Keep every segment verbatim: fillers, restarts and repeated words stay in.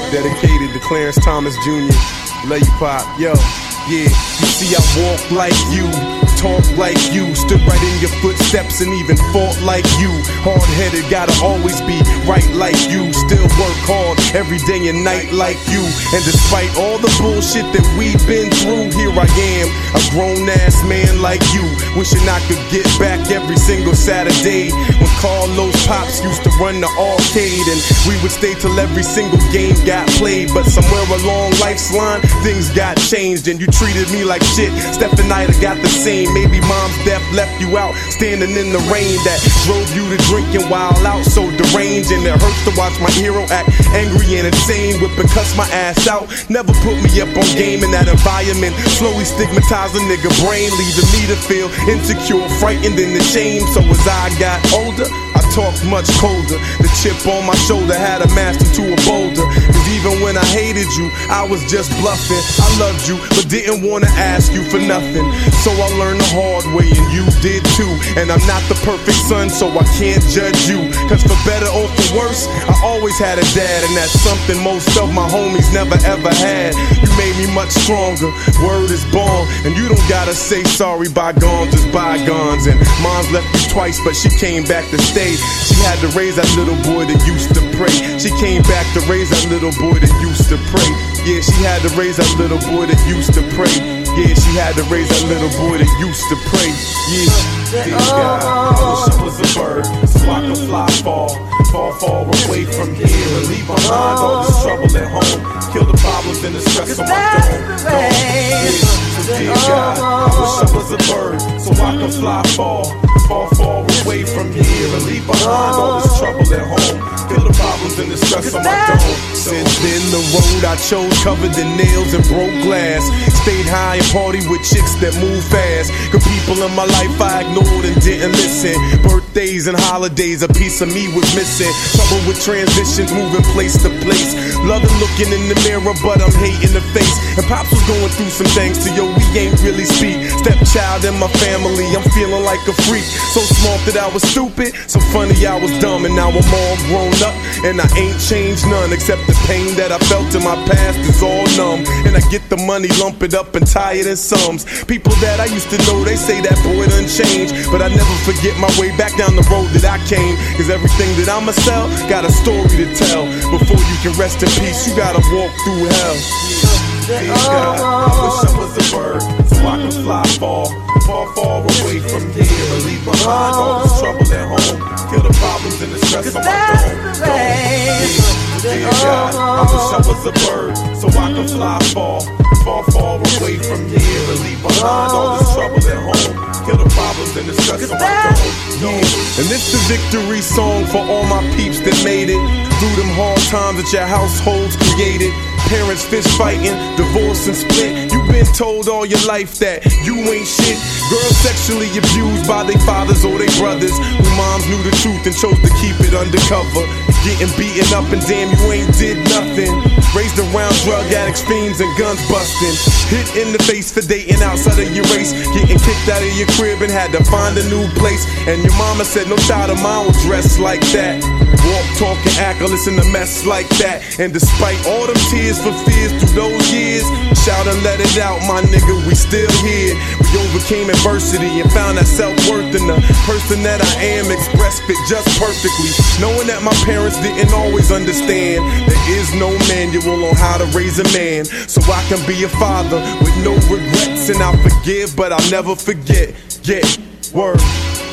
Dedicated to Clarence Thomas Junior Love you, Pop. Yo, yeah. You see, I walk like you, talk like you, stood right in your footsteps and even fought like you. Hard-headed, gotta always be right like you. Still work hard every day and night like you. And despite all the bullshit that we've been through, here I am, a grown-ass man like you, wishing I could get back every single Saturday when Carlos Pops used to run the arcade, and we would stay till every single game got played. But somewhere along life's line, things got changed, and you treated me like shit. Steph and I got the same. Maybe mom's death left you out standing in the rain that drove you to drinking wild out, so deranged. And it hurts to watch my hero act angry and insane, whip and cuss my ass out. Never put me up on game in that environment. Slowly stigmatize a nigga brain, leaving me to feel insecure, frightened, and ashamed. So as I got older, I talked much colder. The chip on my shoulder had a master to a boulder. Cause even when I hated you, I was just bluffing. I loved you, but didn't wanna ask you for nothing. So I learned the hard way, and you did too. And I'm not the perfect son, so I can't judge you. Cause for better or for worse, I always had a dad, and that's something most of my homies never ever had. You made me much stronger, word is born. And you don't gotta say sorry, bygones is bygones. And mom's left you twice, but she came back to stay. She had to raise that little boy that used to pray. She came back to raise that little boy that used to pray. Yeah, she had to raise that little boy that used to pray. Yeah, she had to raise that little boy that used to pray. Yeah, dear God, I wish I was a bird, so I could fly far, far, far away from here and leave behind all this trouble at home. Kill the problems and the stress on my dome. Yeah, so dear God, I wish I was a bird, so I could fly far, far, far away from here and leave behind all this trouble at home. Kill the problems and the stress on my dome. Since then, the road I chose covered in nails and broke glass. Stayed high and party with chicks that move fast. Good people in my life I ignored and didn't listen. Birthdays and holidays, a piece of me was missing. Trouble with transitions, moving place to place. Loving looking in the mirror, but I'm hating the face. And Pops was going through some things, so yo, we ain't really speak. Stepchild in my family, I'm feeling like a freak. So smart that I was stupid, so funny I was dumb. And now I'm all grown up, and I ain't changed none, except the pain that I felt in my past is all numb. And I get the money, lump it up and tie it in sums. People that I used to know, they say that boy done changed, but I never forget my way back down the road that I came. Cause everything that I'ma sell got a story to tell. Before you can rest in peace, you gotta walk through hell. Dear God, I wish I was a bird, so I could fly far, far, far away from here and leave behind all this trouble at home. Kill the problems and the stress on my dome. Dear God, I wish I was a bird, so I could fly far, far, far away from here and leave behind all this trouble at home. Kill the problems and the stress on my dome. Yeah. And this the victory song for all my peeps that made it through them hard times that your households created. Parents fist fighting, divorce and split. You've been told all your life that you ain't shit. Girls sexually abused by their fathers or their brothers, who moms knew the truth and chose to keep it undercover. Getting beaten up and damn, you ain't did nothing. Raised around drug addicts, fiends, and guns busting. Hit in the face for dating outside of your race. Getting kicked out of your crib and had to find a new place. And your mama said no child of mine will dress like that. Walk, talk, and act, or listen to mess like that. And despite all them tears for fears through those years, shout and let it out, my nigga, we still here. We overcame adversity and found that self-worth in the person that I am. Expressed it just perfectly, knowing that my parents didn't always understand. There is no manual on how to raise a man, so I can be a father with no regrets. And I'll forgive, but I'll never forget. Get word.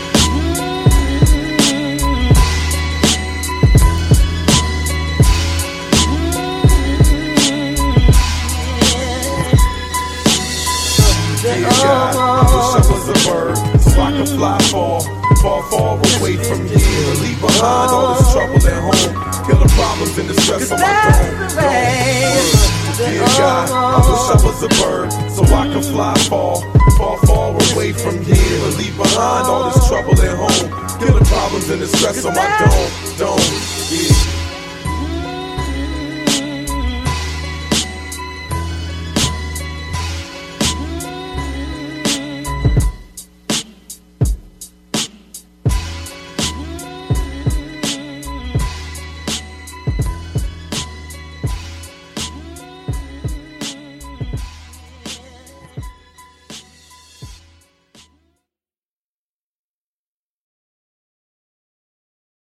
Dear God, I wish I was a bird, so I could fly far, far, far away from here and leave behind all this trouble at home. Kill the problems and the stress on my dome. Dear God, I wish I was a bird, so I could fly far, far, far away from here and leave behind all this trouble at home. Kill the problems and the stress on my dome, dome, yeah.